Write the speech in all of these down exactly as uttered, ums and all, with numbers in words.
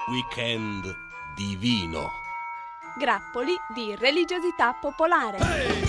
Weekend divino. Grappoli di religiosità popolare. Hey!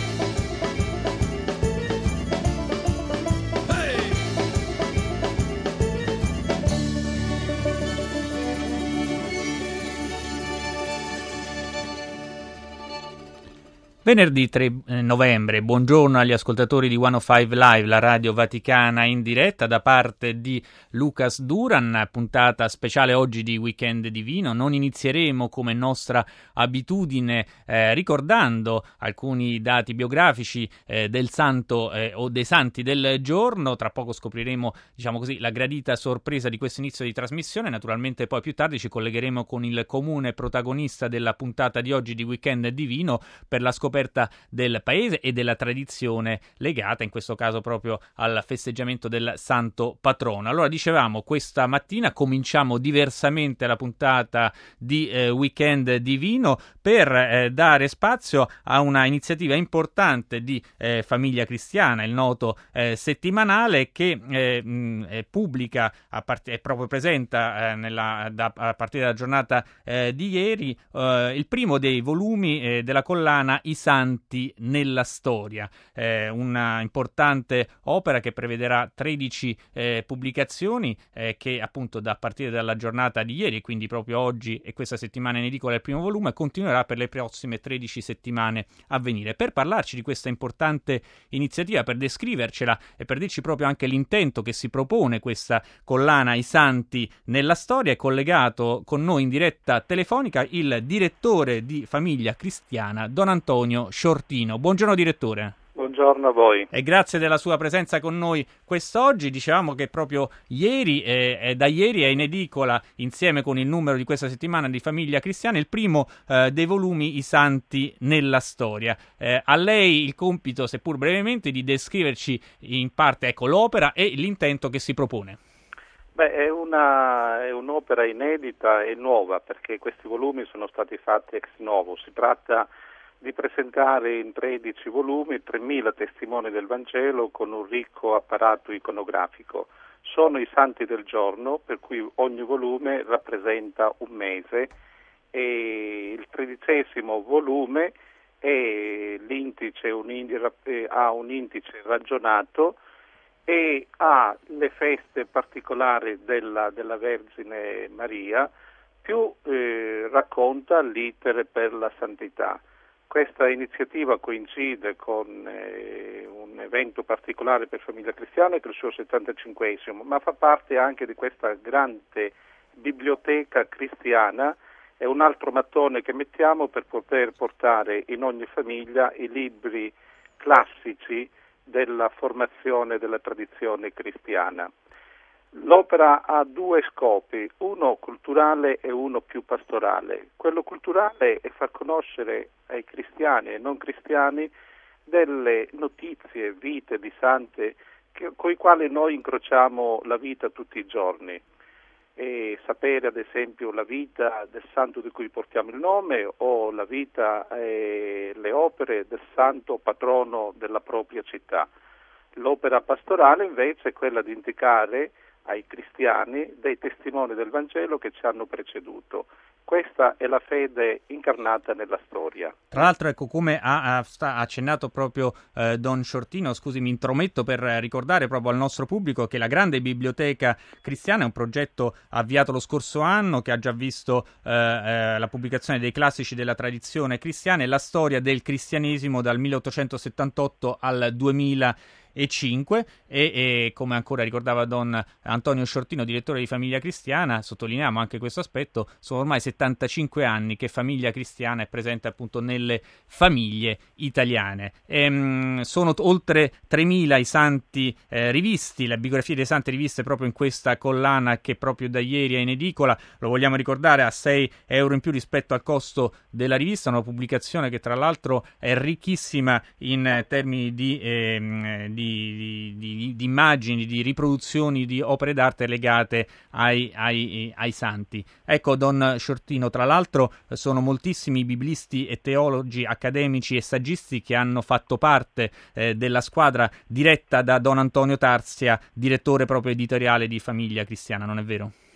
Venerdì tre novembre, buongiorno agli ascoltatori di centocinque Live, la radio vaticana in diretta da parte di Lucas Duran, puntata speciale oggi di Weekend Divino. Non inizieremo come nostra abitudine eh, ricordando alcuni dati biografici eh, del santo eh, o dei santi del giorno. Tra poco scopriremo, diciamo così, la gradita sorpresa di questo inizio di trasmissione. Naturalmente poi più tardi ci collegheremo con il comune protagonista della puntata di oggi di Weekend Divino per la scoperta del paese e della tradizione legata in questo caso proprio al festeggiamento del santo patrono. Allora, dicevamo, questa mattina cominciamo diversamente la puntata di eh, Weekend Divino per eh, dare spazio a una iniziativa importante di eh, Famiglia Cristiana, il noto eh, settimanale che eh, mh, pubblica a part- e proprio presenta eh, nella, da, a partire dalla giornata eh, di ieri eh, il primo dei volumi eh, della collana I Santi nella storia, eh, una importante opera che prevederà tredici eh, pubblicazioni eh, che appunto da partire dalla giornata di ieri, quindi proprio oggi e questa settimana in edicola il primo volume, continuerà per le prossime tredici settimane a venire. Per parlarci di questa importante iniziativa, per descrivercela e per dirci proprio anche l'intento che si propone questa collana I Santi nella storia, è collegato con noi in diretta telefonica il direttore di Famiglia Cristiana, Don Antonio Sciortino. Buongiorno direttore. Buongiorno a voi. E grazie della sua presenza con noi quest'oggi. Dicevamo che proprio ieri, eh, da ieri è in edicola, insieme con il numero di questa settimana di Famiglia Cristiana, il primo eh, dei volumi I Santi nella storia. Eh, a lei il compito, seppur brevemente, di descriverci in parte ecco, l'opera e l'intento che si propone. Beh, è, una, è un'opera inedita e nuova, perché questi volumi sono stati fatti ex novo. Si tratta di presentare in tredici volumi tremila testimoni del Vangelo con un ricco apparato iconografico. Sono i santi del giorno, per cui ogni volume rappresenta un mese, e il tredicesimo volume è l'indice, un indice, ha un indice ragionato e ha le feste particolari della, della Vergine Maria, più eh, racconta l'iter per la santità. Questa iniziativa coincide con eh, un evento particolare per Famiglia Cristiana, che è il suo settantacinquesimo, ma fa parte anche di questa grande biblioteca cristiana. È un altro mattone che mettiamo per poter portare in ogni famiglia i libri classici della formazione della tradizione cristiana. L'opera ha due scopi, uno culturale e uno più pastorale. Quello culturale è far conoscere ai cristiani e ai non cristiani delle notizie, vite di sante che, con i quali noi incrociamo la vita tutti i giorni. E sapere ad esempio la vita del santo di cui portiamo il nome o la vita e le opere del santo patrono della propria città. L'opera pastorale invece è quella di indicare ai cristiani dei testimoni del Vangelo che ci hanno preceduto. Questa è la fede incarnata nella storia. Tra l'altro, ecco, come ha, ha accennato proprio eh, Don Sciortino, scusi, mi intrometto per ricordare proprio al nostro pubblico che la grande biblioteca cristiana è un progetto avviato lo scorso anno che ha già visto eh, eh, la pubblicazione dei classici della tradizione cristiana e la storia del cristianesimo dal milleottocentosettantotto al duemilacinque e, e come ancora ricordava Don Antonio Sciortino, direttore di Famiglia Cristiana, sottolineiamo anche questo aspetto, sono ormai settantacinque anni che Famiglia Cristiana è presente appunto nelle famiglie italiane. E, sono t- oltre tremila i santi eh, rivisti, la biografia dei santi riviste proprio in questa collana che proprio da ieri è in edicola, lo vogliamo ricordare, a sei euro in più rispetto al costo della rivista, una pubblicazione che tra l'altro è ricchissima in eh, termini di, eh, di Di, di, di immagini, di riproduzioni di opere d'arte legate ai, ai, ai santi. Ecco, Don Sciortino, tra l'altro sono moltissimi biblisti e teologi, accademici e saggisti che hanno fatto parte eh, della squadra diretta da Don Antonio Tarzia, direttore proprio editoriale di Famiglia Cristiana, non è vero?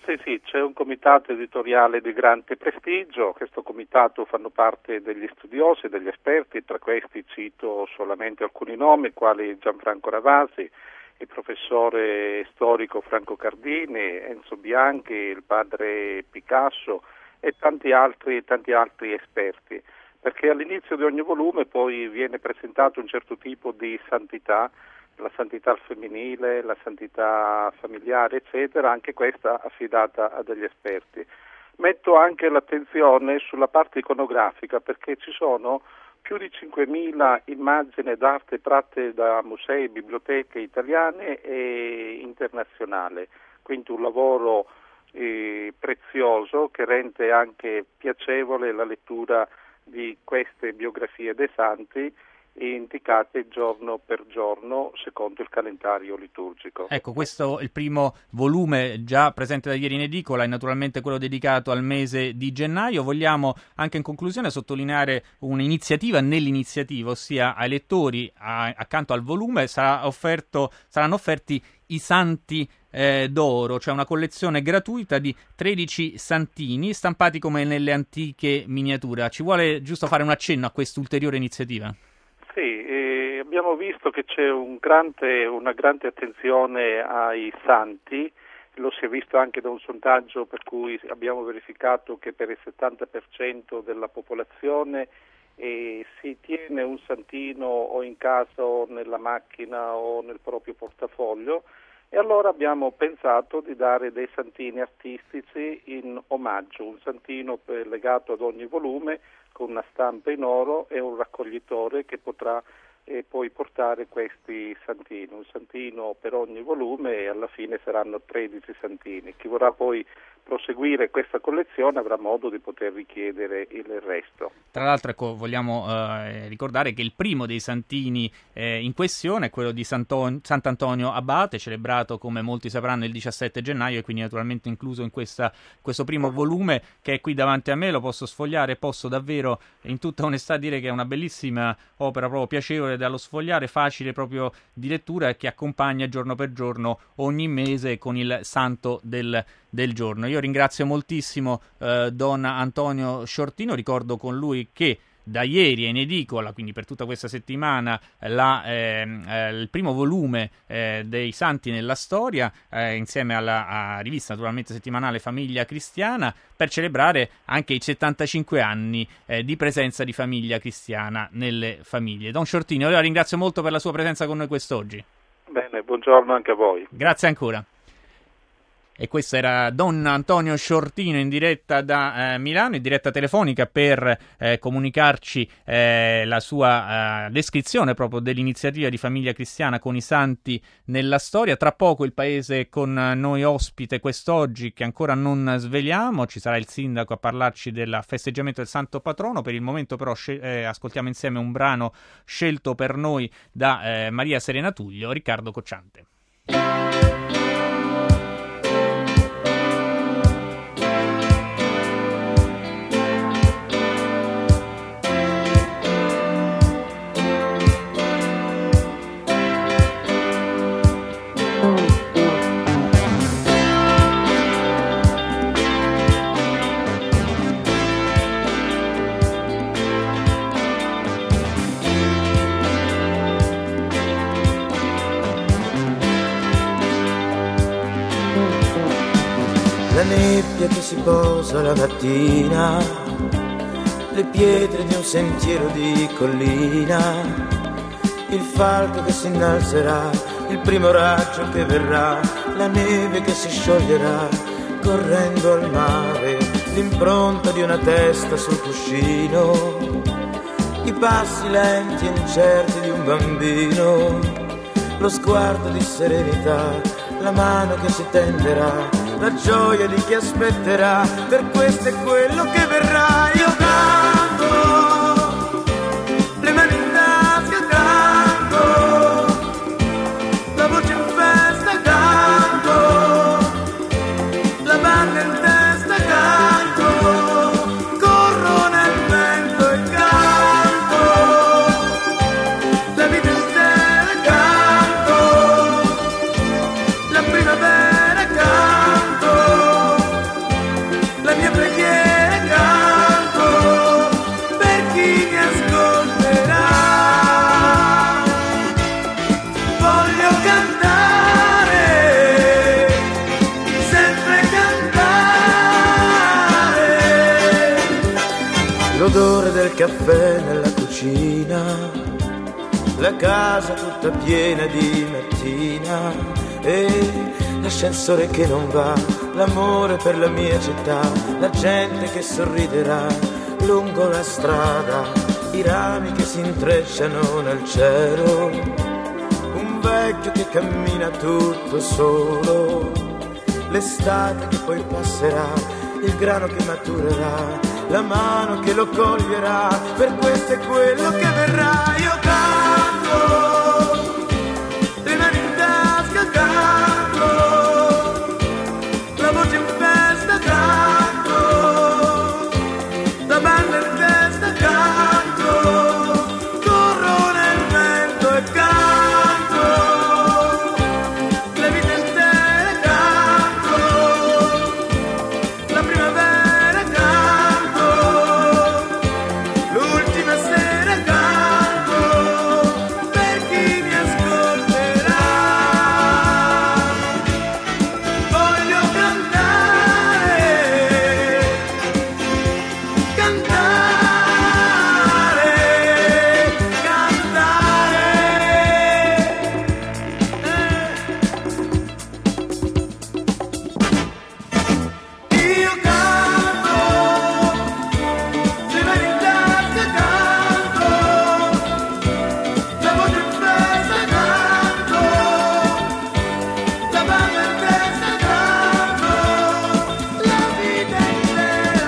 Sì, sì, c'è un comitato editoriale di grande prestigio. Questo comitato fanno parte degli studiosi, degli esperti, tra questi cito solamente alcuni nomi, quali Gianfranco Ravasi, il professore storico Franco Cardini, Enzo Bianchi, il padre Picasso e tanti altri, tanti altri esperti, perché all'inizio di ogni volume poi viene presentato un certo tipo di santità, la santità femminile, la santità familiare, eccetera, anche questa affidata a degli esperti. Metto anche l'attenzione sulla parte iconografica, perché ci sono più di cinquemila immagini d'arte tratte da musei e biblioteche italiane e internazionali, quindi un lavoro eh, prezioso che rende anche piacevole la lettura di queste biografie dei santi, indicate giorno per giorno secondo il calendario liturgico. Ecco, questo è il primo volume già presente da ieri in edicola e naturalmente quello dedicato al mese di gennaio. Vogliamo anche in conclusione sottolineare un'iniziativa nell'iniziativa, ossia ai lettori a, accanto al volume sarà offerto, saranno offerti i santi eh, d'oro, cioè una collezione gratuita di tredici santini stampati come nelle antiche miniature. Ci vuole giusto fare un accenno a quest'ulteriore iniziativa? Sì, eh, abbiamo visto che c'è un grande, una grande attenzione ai santi, lo si è visto anche da un sondaggio per cui abbiamo verificato che per il settanta per cento della popolazione eh, si tiene un santino o in casa o nella macchina o nel proprio portafoglio, e allora abbiamo pensato di dare dei santini artistici in omaggio, un santino legato ad ogni volume con una stampa in oro e un raccoglitore che potrà eh, poi portare questi santini, un santino per ogni volume, e alla fine saranno tredici santini. Chi vorrà poi proseguire questa collezione avrà modo di poter richiedere il resto. Tra l'altro, ecco, vogliamo eh, ricordare che il primo dei santini eh, in questione è quello di Santon- Sant'Antonio Abate, celebrato, come molti sapranno, il diciassette gennaio, e quindi naturalmente incluso in questa, questo primo volume che è qui davanti a me. Lo posso sfogliare, posso davvero in tutta onestà dire che è una bellissima opera, proprio piacevole dallo sfogliare, facile proprio di lettura, e che accompagna giorno per giorno ogni mese con il santo del, del giorno. Io ringrazio moltissimo eh, Don Antonio Sciortino, ricordo con lui che da ieri è in edicola, quindi per tutta questa settimana, la, eh, eh, il primo volume eh, dei Santi nella Storia, eh, insieme alla a rivista naturalmente settimanale Famiglia Cristiana, per celebrare anche i settantacinque anni eh, di presenza di Famiglia Cristiana nelle famiglie. Don Sciortino, io la ringrazio molto per la sua presenza con noi quest'oggi. Bene, buongiorno anche a voi. Grazie ancora. E questo era Don Antonio Sciortino in diretta da eh, Milano, in diretta telefonica, per eh, comunicarci eh, la sua eh, descrizione proprio dell'iniziativa di Famiglia Cristiana con i santi nella storia. Tra poco il paese con noi ospite quest'oggi, che ancora non sveliamo. Ci sarà il sindaco a parlarci del festeggiamento del santo patrono. Per il momento però scel- eh, ascoltiamo insieme un brano scelto per noi da eh, Maria Serena Tullio, Riccardo Cocciante. La nebbia che si posa la mattina, le pietre di un sentiero di collina, il falco che si innalzerà, il primo raggio che verrà, la neve che si scioglierà correndo al mare, l'impronta di una testa sul cuscino, i passi lenti e incerti di un bambino, lo sguardo di serenità, la mano che si tenderà, la gioia di chi aspetterà, per questo è quello che verrà. Io canto, le mani in tasca canto, la voce in festa canto, la banda in testa canto, corro nel vento e canto, la vita intera canto, la primavera canto, l'odore del caffè nella cucina, la casa tutta piena di mattina e l'ascensore che non va, l'amore per la mia città, la gente che sorriderà lungo la strada, i rami che si intrecciano nel cielo, un vecchio che cammina tutto solo, l'estate che poi passerà, il grano che maturerà, la mano che lo coglierà, per questo è quello che verrà. Io canto, le mani in tasca canto, la voce in festa canto, la banda in testa canto, corro nel vento e canto, le vite intere canto, la primavera canto, l'ultima sera canto, per chi mi ascolterà. Voglio cantare, cantare, cantare. Io canto, le mani in tasca canto, la voce in festa canto, la banda in testa canto, la vita intera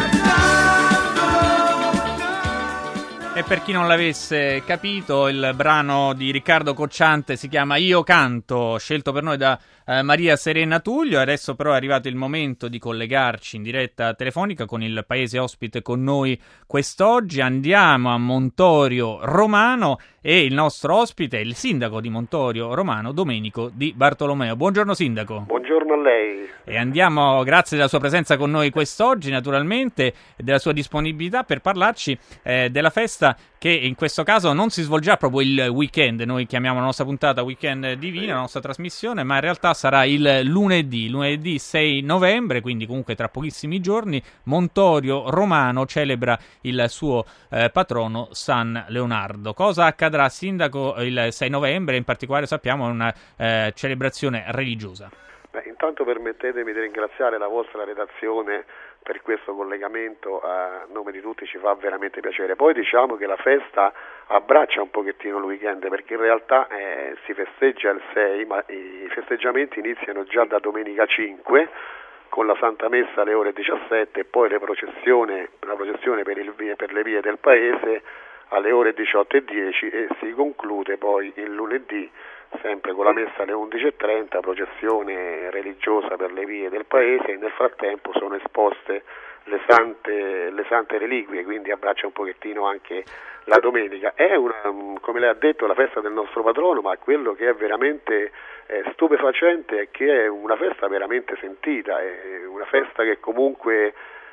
canto. E per chi non l'avesse capito, il brano di Riccardo Cocciante si chiama Io Canto, scelto per noi da eh, Maria Serena Tullio. Adesso però è arrivato il momento di collegarci in diretta telefonica con il paese ospite con noi quest'oggi. Andiamo a Montorio Romano e il nostro ospite è il sindaco di Montorio Romano, Domenico Di Bartolomeo. Buongiorno sindaco. Buongiorno a lei. E andiamo, grazie della sua presenza con noi quest'oggi, naturalmente, e della sua disponibilità per parlarci eh, della festa che in questo caso non si svolgerà proprio il weekend. Noi chiamiamo la nostra puntata Weekend Divino, la nostra trasmissione, ma in realtà sarà il lunedì, lunedì sei novembre, quindi comunque tra pochissimi giorni, Montorio Romano celebra il suo eh, patrono San Leonardo. Cosa accadrà, sindaco, il sei novembre? In particolare sappiamo è una eh, celebrazione religiosa. Beh, intanto permettetemi di ringraziare la vostra redazione per questo collegamento, a nome di tutti ci fa veramente piacere. Poi diciamo che la festa abbraccia un pochettino il weekend, perché in realtà eh, si festeggia il sei, ma i festeggiamenti iniziano già da domenica cinque con la Santa Messa alle ore diciassette e poi le processione, la processione per, il, per le vie del paese alle ore diciotto e dieci e si conclude poi il lunedì sempre con la messa alle undici e trenta, processione religiosa per le vie del paese, e nel frattempo sono esposte le sante, le sante reliquie, quindi abbraccia un pochettino anche la domenica. È una, come lei ha detto, la festa del nostro patrono, ma quello che è veramente eh, stupefacente è che è una festa veramente sentita, è una festa che comunque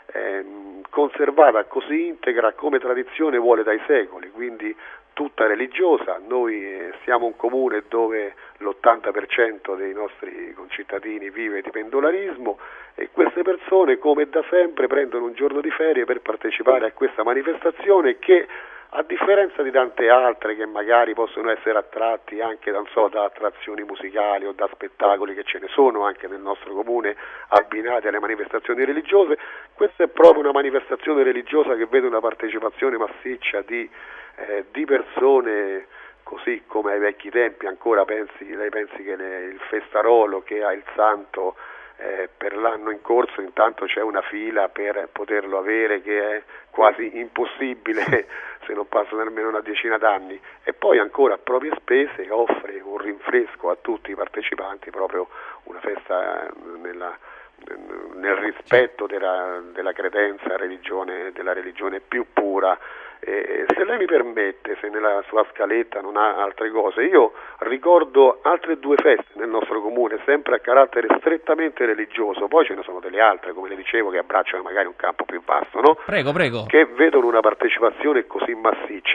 è conservata così integra come tradizione vuole dai secoli, quindi tutta religiosa. Noi eh, siamo un comune dove l'ottanta per cento dei nostri concittadini vive di pendolarismo e queste persone, come da sempre, prendono un giorno di ferie per partecipare a questa manifestazione che, a differenza di tante altre che magari possono essere attratti anche da, non so, da attrazioni musicali o da spettacoli, che ce ne sono anche nel nostro comune abbinati alle manifestazioni religiose, questa è proprio una manifestazione religiosa che vede una partecipazione massiccia di Eh, di persone, così come ai vecchi tempi. Ancora pensi, lei pensi che le, il festarolo che ha il santo eh, per l'anno in corso, intanto c'è una fila per poterlo avere che è quasi impossibile se non passano almeno una decina d'anni, e poi ancora a proprie spese offre un rinfresco a tutti i partecipanti, proprio una festa nella nel rispetto della, della credenza religione, della religione più pura. E se lei mi permette, se nella sua scaletta non ha altre cose, io ricordo altre due feste nel nostro comune, sempre a carattere strettamente religioso, poi ce ne sono delle altre, come le dicevo, che abbracciano magari un campo più vasto, no? Prego, prego. Che vedono una partecipazione così massiccia.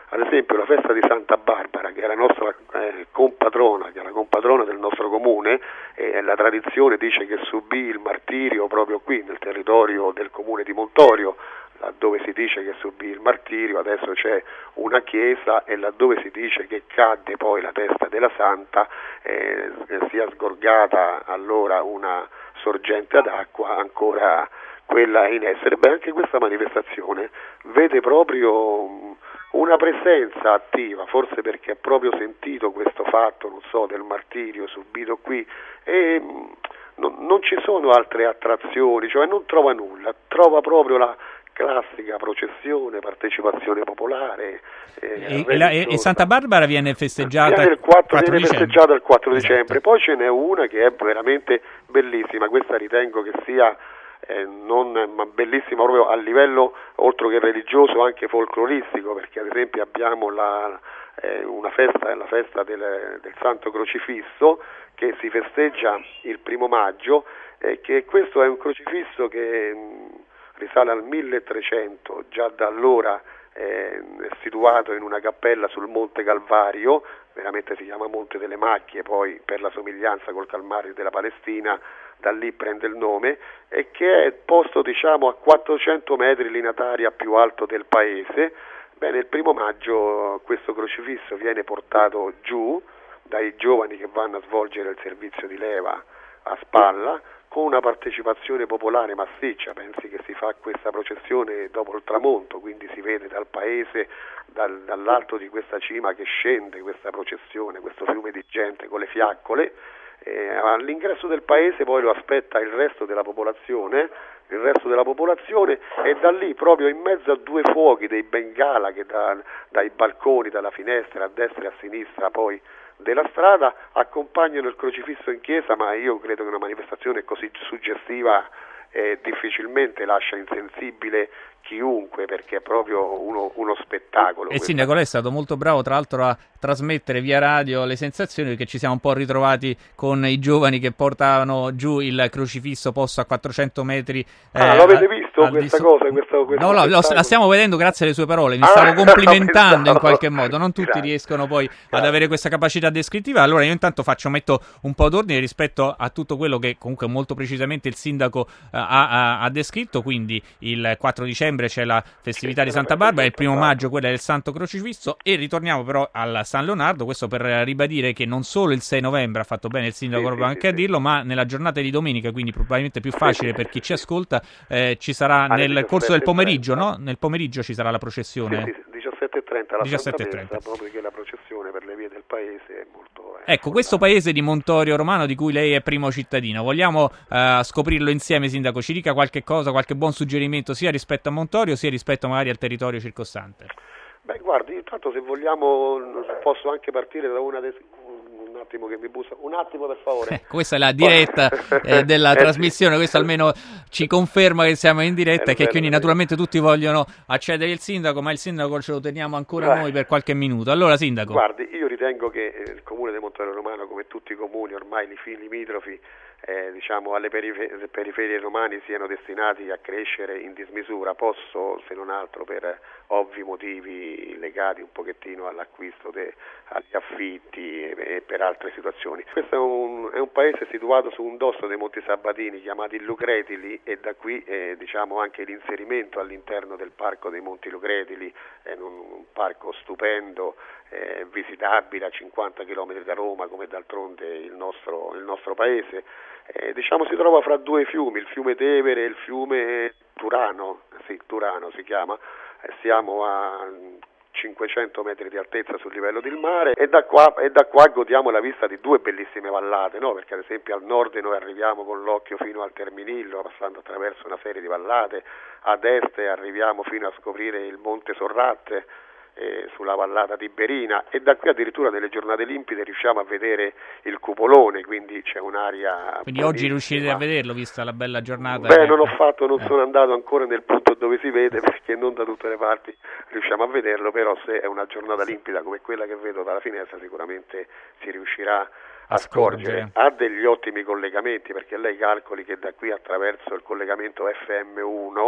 Ad esempio la festa di Santa Barbara, che è la nostra eh, compatrona, che è la compatrona del nostro comune, eh, la tradizione dice che subì il martirio proprio qui nel territorio del comune di Montorio, laddove si dice che subì il martirio adesso c'è una chiesa, e laddove si dice che cadde poi la testa della santa eh, sia sgorgata allora una sorgente ad acqua, ancora quella è in essere. Beh, anche questa manifestazione vede proprio una presenza attiva, forse perché ha proprio sentito questo fatto, non so, del martirio subito qui, e non, non ci sono altre attrazioni, cioè non trova nulla, trova proprio la classica processione, partecipazione popolare. Eh, e, la, e Santa Barbara viene festeggiata viene il quattro, quattro viene dicembre. festeggiata il quattro Esatto. dicembre, poi ce n'è una che è veramente bellissima, questa ritengo che sia eh, non, ma bellissima proprio a livello oltre che religioso anche folcloristico, perché ad esempio abbiamo la, eh, una festa, la festa del, del Santo Crocifisso, che si festeggia il primo maggio, eh, che questo è un crocifisso che mh, risale al milletrecento, già da allora eh, è situato in una cappella sul Monte Calvario, veramente si chiama Monte delle Macchie, poi per la somiglianza col Calvario della Palestina da lì prende il nome, e che è posto diciamo a quattrocento metri linea più alto del paese. Bene, il primo maggio questo crocifisso viene portato giù dai giovani che vanno a svolgere il servizio di leva a spalla, con una partecipazione popolare massiccia. Pensi che si fa questa processione dopo il tramonto, quindi si vede dal paese, dal, dall'alto di questa cima che scende questa processione, questo fiume di gente con le fiaccole, eh, all'ingresso del paese poi lo aspetta il resto della popolazione, il resto della popolazione e da lì proprio in mezzo a due fuochi dei bengala che da, dai balconi, dalla finestra a destra e a sinistra poi della strada accompagnano il crocifisso in chiesa, ma io credo che una manifestazione così suggestiva eh, difficilmente lascia insensibile chiunque, perché è proprio uno, uno spettacolo. E il sindaco, lei è stato molto bravo tra l'altro a trasmettere via radio le sensazioni, perché ci siamo un po' ritrovati con i giovani che portavano giù il crocifisso posto a quattrocento metri. Eh, ah, l'avete visto questa disso... cosa? Questo, questo no, no, lo, la stiamo vedendo grazie alle sue parole, mi ah, stavo complimentando no, in qualche modo, non tutti grazie, riescono poi grazie. ad avere questa capacità descrittiva. Allora io intanto faccio, metto un po' d'ordine rispetto a tutto quello che comunque molto precisamente il sindaco uh, ha, ha, ha descritto. Quindi il quattro dicembre c'è la festività di Santa Barbara, il primo maggio quella del Santo Crocifisso, e ritorniamo però al San Leonardo, questo per ribadire che non solo il sei novembre, ha fatto bene il sindaco sì, proprio sì, anche sì, a dirlo, ma nella giornata di domenica, quindi probabilmente più facile per chi ci ascolta, eh, ci sarà alle nel corso del pomeriggio, trenta. no? Nel pomeriggio ci sarà la processione. Sì, sì, diciassette e trenta la diciassette e Santa trenta. Messa, proprio che la processione per le vie del paese è molto... È ecco, molto questo grande. paese di Montorio Romano di cui lei è primo cittadino, vogliamo uh, scoprirlo insieme, sindaco? Ci dica qualche cosa, qualche buon suggerimento sia rispetto a Montorio sia rispetto magari al territorio circostante. Beh, guardi, intanto se vogliamo posso anche partire da una... De... un attimo che mi bussa, un attimo per favore. Eh, questa è la diretta eh, della eh, trasmissione, sì. questo almeno ci conferma che siamo in diretta eh, e che bello, quindi bello. naturalmente tutti vogliono accedere il sindaco, ma il sindaco ce lo teniamo ancora Beh. noi per qualche minuto. Allora, sindaco. Guardi, io ritengo che il comune di Montorio Romano, come tutti i comuni ormai limitrofi, eh, diciamo alle perifer- periferie romane, siano destinati a crescere in dismisura. Posso, se non altro per ovvi motivi legati un pochettino all'acquisto de- agli affitti e, e per altre situazioni. Questo è un, è un paese situato su un dosso dei Monti Sabatini chiamati Lucretili, e da qui eh, diciamo anche l'inserimento all'interno del parco dei Monti Lucretili, è un, un parco stupendo, eh, visitabile a cinquanta chilometri da Roma, come d'altronde il nostro, il nostro paese. Eh, diciamo si trova fra due fiumi, il fiume Tevere e il fiume Turano, sì, Turano si chiama. Eh, siamo a cinquecento metri di altezza sul livello del mare, e da qua, e da qua godiamo la vista di due bellissime vallate, no? Perché ad esempio al nord noi arriviamo con l'occhio fino al Terminillo, passando attraverso una serie di vallate, ad est arriviamo fino a scoprire il Monte Sorratte, Eh, sulla vallata tiberina, e da qui addirittura nelle giornate limpide riusciamo a vedere il cupolone, quindi c'è un'aria quindi oggi riuscite a vederlo vista la bella giornata? Beh, che... non ho fatto, non eh. sono andato ancora nel punto dove si vede, perché non da tutte le parti riusciamo a vederlo, però se è una giornata limpida come quella che vedo dalla finestra sicuramente si riuscirà a, a scorgere. Ha degli ottimi collegamenti, perché lei calcoli che da qui attraverso il collegamento F M uno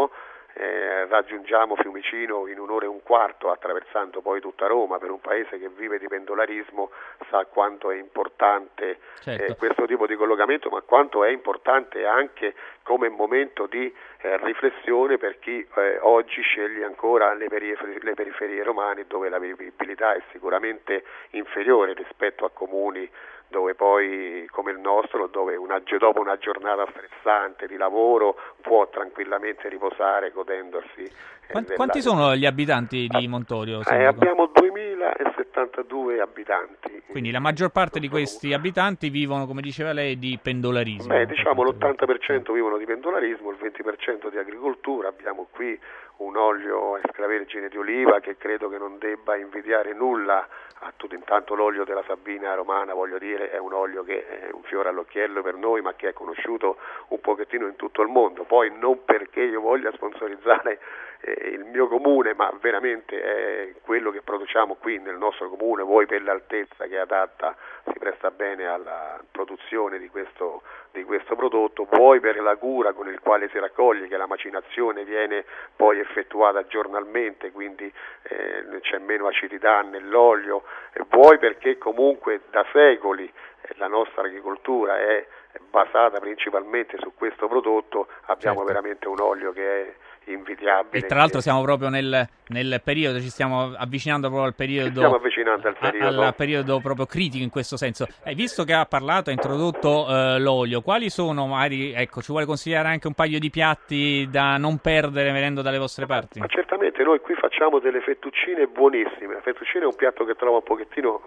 eh, raggiungiamo Fiumicino in un'ora e un quarto, attraversando poi tutta Roma. Per un paese che vive di pendolarismo sa quanto è importante certo. eh, questo tipo di collocamento, ma quanto è importante anche come momento di eh, riflessione per chi eh, oggi sceglie ancora le periferie, le periferie romane, dove la vivibilità è sicuramente inferiore rispetto a comuni dove poi, come il nostro, dove una, dopo una giornata stressante di lavoro può tranquillamente riposare godendosi. Eh, Quanti, quanti sono gli abitanti di Montorio? Eh, abbiamo duemilasettantadue abitanti. Quindi la maggior parte di questi abitanti vivono, come diceva lei, di pendolarismo. Beh, diciamo l'ottanta per cento vivono di pendolarismo, il venti per cento di agricoltura. Abbiamo qui un olio extravergine di oliva che credo che non debba invidiare nulla a tutto. Intanto l'olio della Sabina romana, voglio dire, è un olio che è un fiore all'occhiello per noi, ma che è conosciuto un pochettino in tutto il mondo. Poi non perché io voglia sponsorizzare eh, il mio comune, ma veramente è quello che produciamo qui nel nostro comune, voi per l'altezza che è adatta si presta bene alla produzione di questo, di questo prodotto, vuoi per la cura con il quale si raccoglie, che la macinazione viene poi effettuata giornalmente, quindi eh, c'è meno acidità nell'olio, e vuoi perché comunque da secoli eh, la nostra agricoltura è basata principalmente su questo prodotto, abbiamo certo. veramente un olio che è invidiabile. E tra l'altro siamo proprio nel, nel periodo, ci stiamo avvicinando proprio al periodo, ci stiamo avvicinando al periodo. A, al periodo proprio critico in questo senso. Eh, visto che ha parlato, ha introdotto eh, l'olio, quali sono, magari, ecco, ci vuole consigliare anche un paio di piatti da non perdere venendo dalle vostre parti? Ma certamente noi qui facciamo delle fettuccine buonissime. La fettuccina è un piatto che trova un pochettino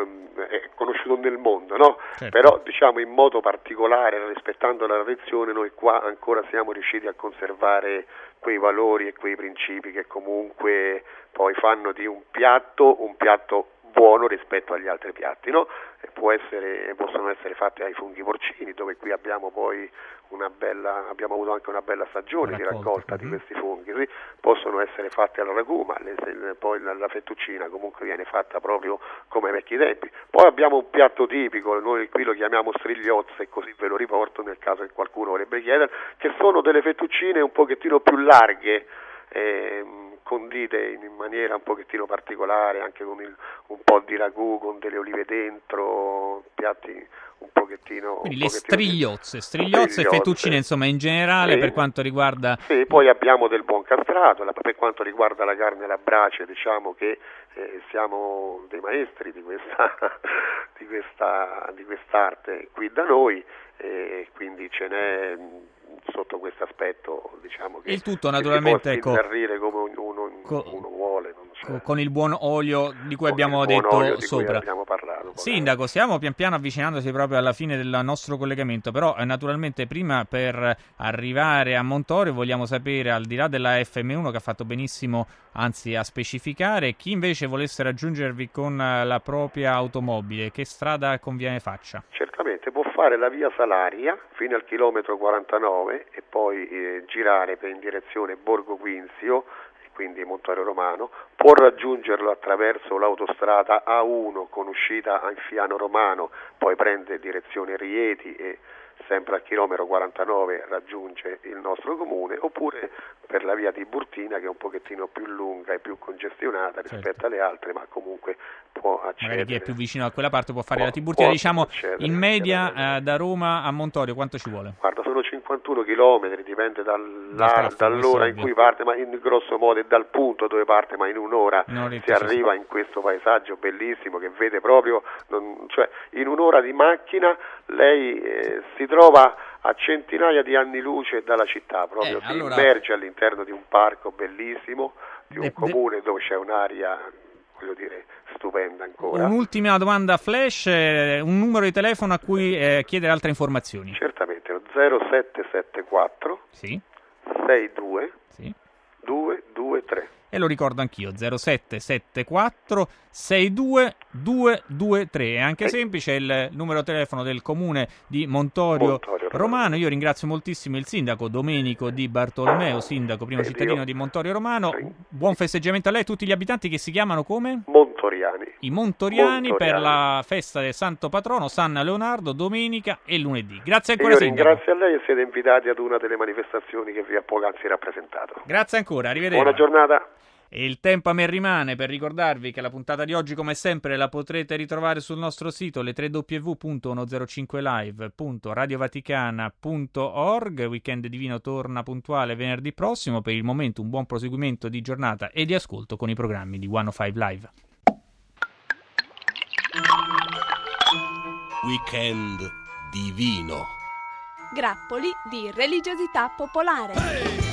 è conosciuto nel mondo, no? Certo. Però diciamo in modo particolare, rispettando la tradizione, noi qua ancora siamo riusciti a conservare quei valori e quei principi che comunque poi fanno di un piatto un piatto buono rispetto agli altri piatti, no? E può essere, possono essere fatti ai funghi porcini, dove qui abbiamo poi una bella, abbiamo avuto anche una bella stagione raccolta, di raccolta uh-huh. di questi funghi, sì? Possono essere fatti al ragù, ma le, le, poi la, la fettuccina comunque viene fatta proprio come ai vecchi tempi. Poi abbiamo un piatto tipico, noi qui lo chiamiamo strigliozze, e così ve lo riporto nel caso che qualcuno vorrebbe chiedere, che sono delle fettuccine un pochettino più larghe, eh, condite in maniera un pochettino particolare, anche con il, un po' di ragù, con delle olive dentro, piatti un pochettino... Quindi un le pochettino strigliozze, strigliozze e fettuccine insomma in generale sì. per quanto riguarda... Sì, poi abbiamo del buon castrato, la, per quanto riguarda la carne alla brace diciamo che eh, siamo dei maestri di questa, di questa, di quest'arte qui da noi, e quindi ce n'è... sotto questo aspetto diciamo che il tutto naturalmente si può ecco, come uno, co- uno vuole, non c'è. Con il buon olio di cui Con abbiamo il buon detto olio di sopra. cui abbiamo parlato, Sindaco, stiamo pian piano avvicinandosi proprio alla fine del nostro collegamento, però eh, naturalmente prima per arrivare a Montorio vogliamo sapere, al di là della F M uno che ha fatto benissimo anzi a specificare, chi invece volesse raggiungervi con la propria automobile, che strada conviene faccia? Certamente può fare la via Salaria fino al chilometro quarantanove e poi eh, girare per in direzione Borgo Quinzio, quindi Montorio Romano, può raggiungerlo attraverso l'autostrada A uno con uscita a Fiano Romano, poi prende direzione Rieti e sempre al chilometro quarantanove raggiunge il nostro comune, oppure per la via Tiburtina che è un pochettino più lunga e più congestionata rispetto certo. alle altre, ma comunque può accedere. Magari chi è più vicino a quella parte può fare può, la Tiburtina, diciamo accedere, in media eh, da Roma a Montorio quanto ci vuole? Guarda, sono cinquantuno chilometri, dipende dalla, dall'ora in cui parte, ma in grosso modo è dal punto dove parte, ma in un'ora si arriva in questo paesaggio bellissimo che vede proprio, non, cioè in un'ora di macchina lei eh, si trova a centinaia di anni luce dalla città, proprio eh, si allora... immerge all'interno di un parco bellissimo, di un de, comune de... dove c'è un'aria, voglio dire, stupenda ancora. Un'ultima domanda flash, eh, un numero di telefono a cui eh, chiedere altre informazioni. Certamente, lo zero sette sette quattro sì. sei due sì. due due tre. E lo ricordo anch'io, zero sette sette quattro sei due due due tre. È anche eh. semplice, il numero telefono del comune di Montorio, Montorio Romano. Io ringrazio moltissimo il sindaco Domenico Di Bartolomeo, sindaco primo eh, cittadino io. di Montorio Romano. Sì. Buon festeggiamento a lei e a tutti gli abitanti che si chiamano come? Montoriani. I Montoriani, Montoriani per la festa del Santo Patrono San Leonardo, domenica e lunedì. Grazie ancora, io sindaco. Ringrazio a lei e siete invitati ad una delle manifestazioni che vi ha poc'anzi rappresentato. Grazie ancora, arrivederci. Buona giornata. E il tempo a me rimane per ricordarvi che la puntata di oggi, come sempre, la potrete ritrovare sul nostro sito le tre w w w punto centocinque live punto radiovaticana punto org. Weekend Divino torna puntuale venerdì prossimo. Per il momento un buon proseguimento di giornata e di ascolto con i programmi di centocinque Live. Weekend Divino. Grappoli di religiosità popolare.